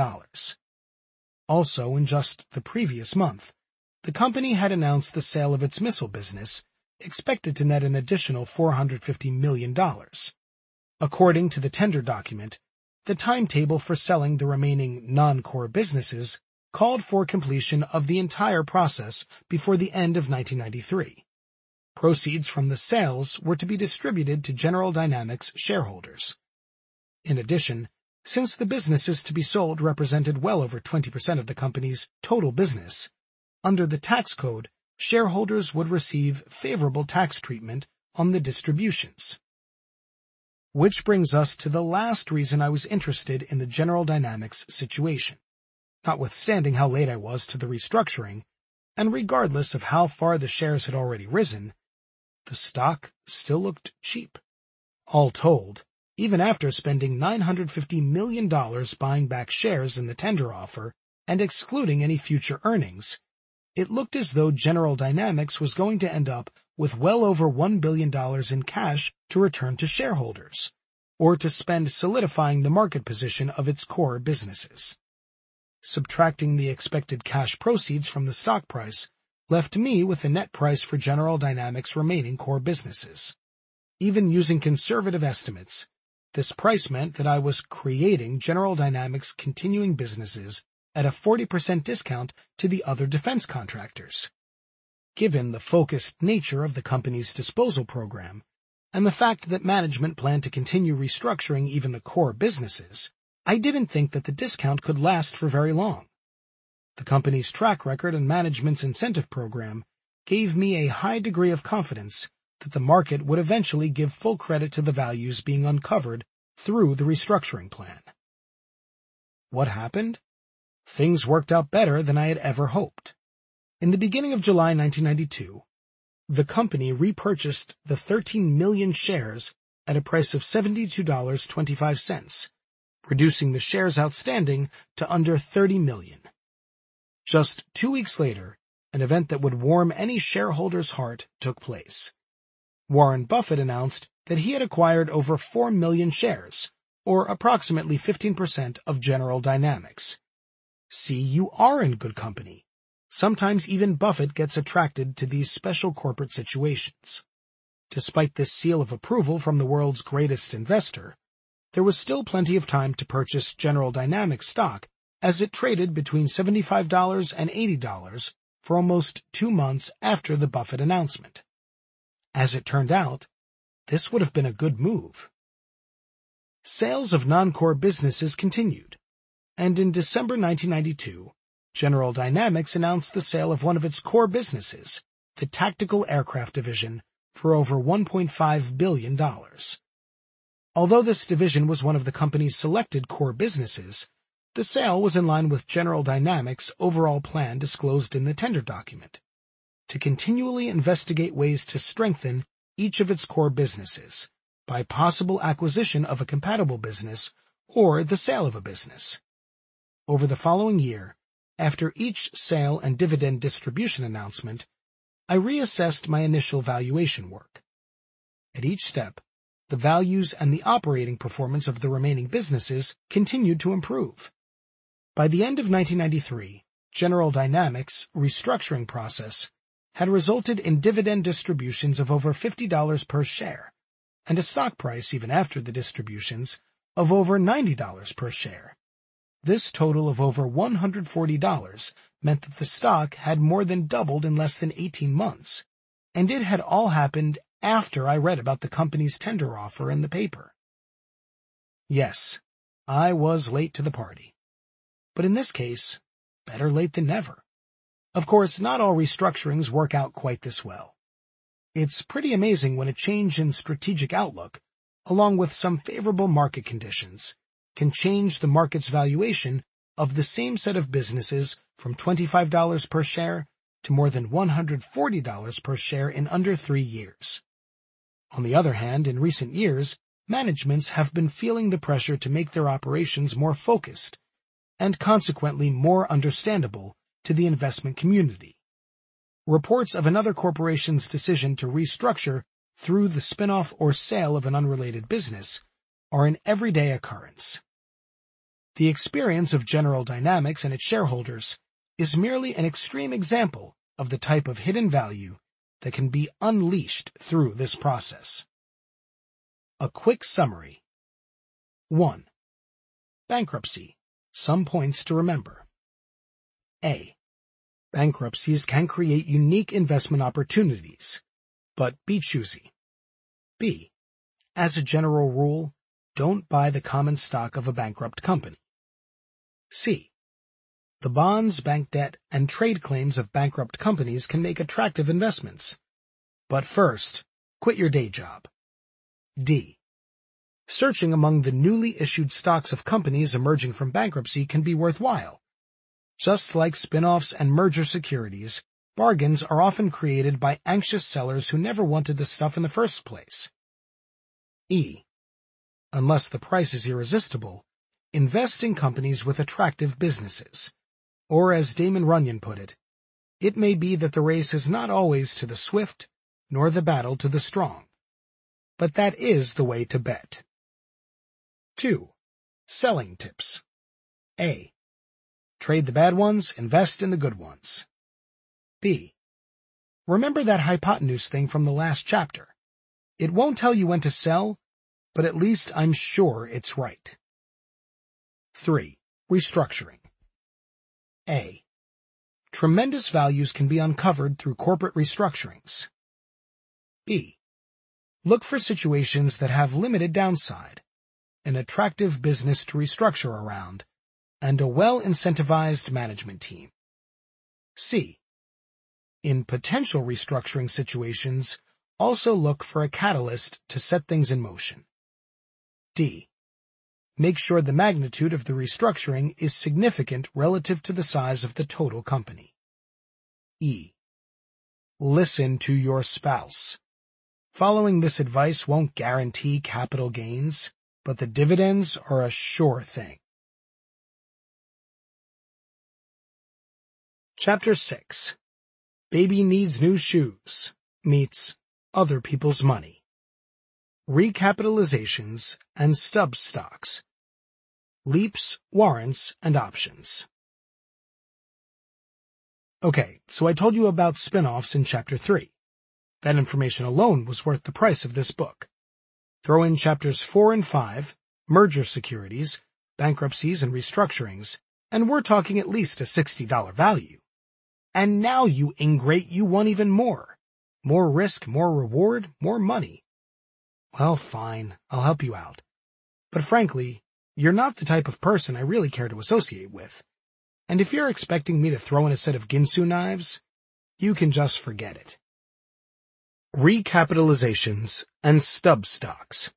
Also, in just the previous month, the company had announced the sale of its missile business, expected to net an additional $450 million. According to the tender document, the timetable for selling the remaining non-core businesses called for completion of the entire process before the end of 1993. Proceeds from the sales were to be distributed to General Dynamics shareholders. In addition, since the businesses to be sold represented well over 20% of the company's total business, under the tax code, shareholders would receive favorable tax treatment on the distributions. Which brings us to the last reason I was interested in the General Dynamics situation. Notwithstanding how late I was to the restructuring, and regardless of how far the shares had already risen, the stock still looked cheap. All told, even after spending $950 million buying back shares in the tender offer and excluding any future earnings, it looked as though General Dynamics was going to end up with well over $1 billion in cash to return to shareholders, or to spend solidifying the market position of its core businesses. Subtracting the expected cash proceeds from the stock price left me with the net price for General Dynamics' remaining core businesses. Even using conservative estimates, this price meant that I was creating General Dynamics' continuing businesses at a 40% discount to the other defense contractors. Given the focused nature of the company's disposal program, and the fact that management planned to continue restructuring even the core businesses, I didn't think that the discount could last for very long. The company's track record and management's incentive program gave me a high degree of confidence that the market would eventually give full credit to the values being uncovered through the restructuring plan. What happened? Things worked out better than I had ever hoped. In the beginning of July 1992, the company repurchased the 13 million shares at a price of $72.25, reducing the shares outstanding to under 30 million. Just 2 weeks later, an event that would warm any shareholder's heart took place. Warren Buffett announced that he had acquired over 4 million shares, or approximately 15% of General Dynamics. See, you are in good company. Sometimes even Buffett gets attracted to these special corporate situations. Despite this seal of approval from the world's greatest investor, there was still plenty of time to purchase General Dynamics stock as it traded between $75 and $80 for almost 2 months after the Buffett announcement. As it turned out, this would have been a good move. Sales of non-core businesses continued, and in December 1992, General Dynamics announced the sale of one of its core businesses, the Tactical Aircraft Division, for over $1.5 billion. Although this division was one of the company's selected core businesses, the sale was in line with General Dynamics' overall plan disclosed in the tender document, to continually investigate ways to strengthen each of its core businesses by possible acquisition of a compatible business or the sale of a business. Over the following year, after each sale and dividend distribution announcement, I reassessed my initial valuation work. At each step, the values and the operating performance of the remaining businesses continued to improve. By the end of 1993, General Dynamics' restructuring process had resulted in dividend distributions of over $50 per share, and a stock price even after the distributions of over $90 per share. This total of over $140 meant that the stock had more than doubled in less than 18 months, and it had all happened after I read about the company's tender offer in the paper. Yes, I was late to the party. But in this case, better late than never. Of course, not all restructurings work out quite this well. It's pretty amazing when a change in strategic outlook, along with some favorable market conditions, can change the market's valuation of the same set of businesses from $25 per share to more than $140 per share in under 3 years. On the other hand, in recent years, managements have been feeling the pressure to make their operations more focused and consequently more understandable to the investment community. Reports of another corporation's decision to restructure through the spin-off or sale of an unrelated business are an everyday occurrence. The experience of General Dynamics and its shareholders is merely an extreme example of the type of hidden value that can be unleashed through this process. A quick summary. 1. Bankruptcy. Some points to remember. A. Bankruptcies can create unique investment opportunities, but be choosy. B. As a general rule, don't buy the common stock of a bankrupt company. C. The bonds, bank debt, and trade claims of bankrupt companies can make attractive investments. But first, quit your day job. D. Searching among the newly issued stocks of companies emerging from bankruptcy can be worthwhile. Just like spin-offs and merger securities, bargains are often created by anxious sellers who never wanted the stuff in the first place. E. Unless the price is irresistible, invest in companies with attractive businesses. Or as Damon Runyon put it may be that the race is not always to the swift, nor the battle to the strong. But that is the way to bet. 2. Selling tips. A. Trade the bad ones, invest in the good ones. B. Remember that hypotenuse thing from the last chapter. It won't tell you when to sell, but at least I'm sure it's right. 3. Restructuring. A. Tremendous values can be uncovered through corporate restructurings. B. Look for situations that have limited downside, an attractive business to restructure around, and a well-incentivized management team. C. In potential restructuring situations, also look for a catalyst to set things in motion. D. Make sure the magnitude of the restructuring is significant relative to the size of the total company. E. Listen to your spouse. Following this advice won't guarantee capital gains, but the dividends are a sure thing. Chapter 6. Baby Needs New Shoes meets Other People's Money. Recapitalizations and stub stocks. Leaps, warrants, and options. Okay, so I told you about spin-offs in Chapter 3. That information alone was worth the price of this book. Throw in Chapters 4 and 5, merger securities, bankruptcies, and restructurings, and we're talking at least a $60 value. And now, you ingrate, you want even more. More risk, more reward, more money. Well, fine, I'll help you out. But frankly, you're not the type of person I really care to associate with. And if you're expecting me to throw in a set of Ginsu knives, you can just forget it. Recapitalizations and stub stocks.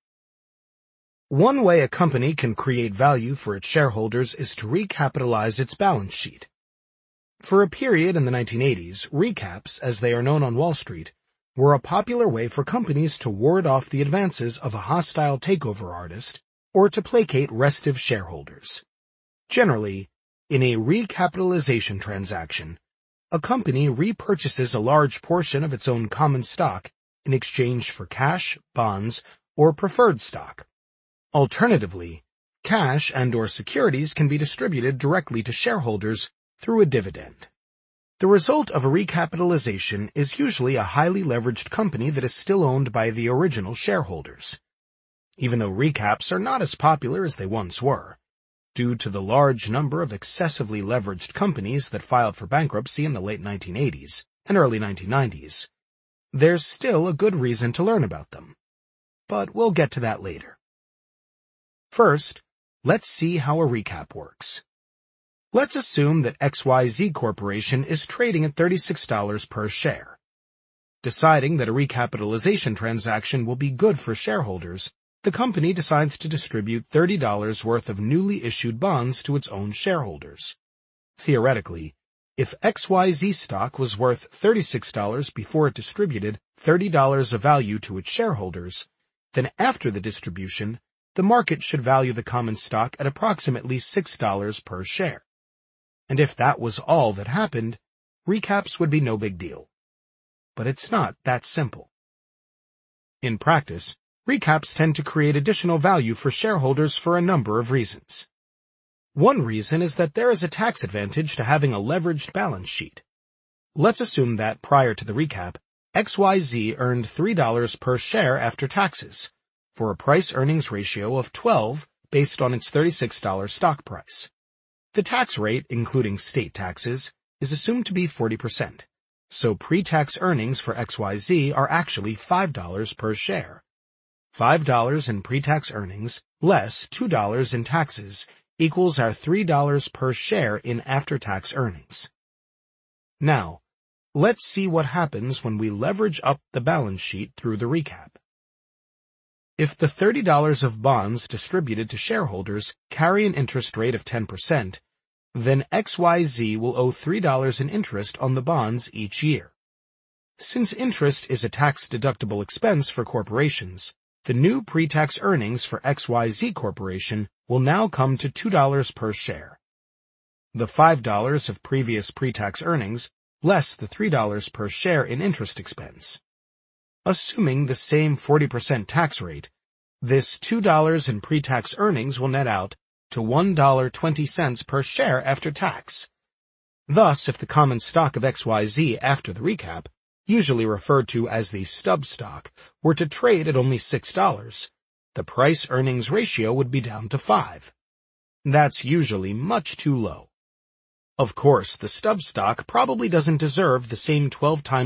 One way a company can create value for its shareholders is to recapitalize its balance sheet. For a period in the 1980s, recaps, as they are known on Wall Street, were a popular way for companies to ward off the advances of a hostile takeover artist or to placate restive shareholders. Generally, in a recapitalization transaction, a company repurchases a large portion of its own common stock in exchange for cash, bonds, or preferred stock. Alternatively, cash and/or securities can be distributed directly to shareholders through a dividend. The result of a recapitalization is usually a highly leveraged company that is still owned by the original shareholders. Even though recaps are not as popular as they once were, due to the large number of excessively leveraged companies that filed for bankruptcy in the late 1980s and early 1990s, there's still a good reason to learn about them. But we'll get to that later. First, let's see how a recap works. Let's assume that XYZ Corporation is trading at $36 per share. Deciding that a recapitalization transaction will be good for shareholders, the company decides to distribute $30 worth of newly issued bonds to its own shareholders. Theoretically, if XYZ stock was worth $36 before it distributed $30 of value to its shareholders, then after the distribution, the market should value the common stock at approximately $6 per share. And if that was all that happened, recaps would be no big deal. But it's not that simple. In practice, recaps tend to create additional value for shareholders for a number of reasons. One reason is that there is a tax advantage to having a leveraged balance sheet. Let's assume that prior to the recap, XYZ earned $3 per share after taxes, for a price-earnings ratio of 12 based on its $36 stock price. The tax rate, including state taxes, is assumed to be 40%, so pre-tax earnings for XYZ are actually $5 per share. $5 in pre-tax earnings less $2 in taxes equals our $3 per share in after-tax earnings. Now, let's see what happens when we leverage up the balance sheet through the recap. If the $30 of bonds distributed to shareholders carry an interest rate of 10%, then XYZ will owe $3 in interest on the bonds each year. Since interest is a tax-deductible expense for corporations, the new pre-tax earnings for XYZ Corporation will now come to $2 per share. The $5 of previous pre-tax earnings less the $3 per share in interest expense. Assuming the same 40% tax rate, this $2 in pre-tax earnings will net out to $1.20 per share after tax. Thus, if the common stock of XYZ after the recap usually referred to as the stub stock, were to trade at only $6, the price-earnings ratio would be down to 5. That's usually much too low. Of course, the stub stock probably doesn't deserve the same 12 times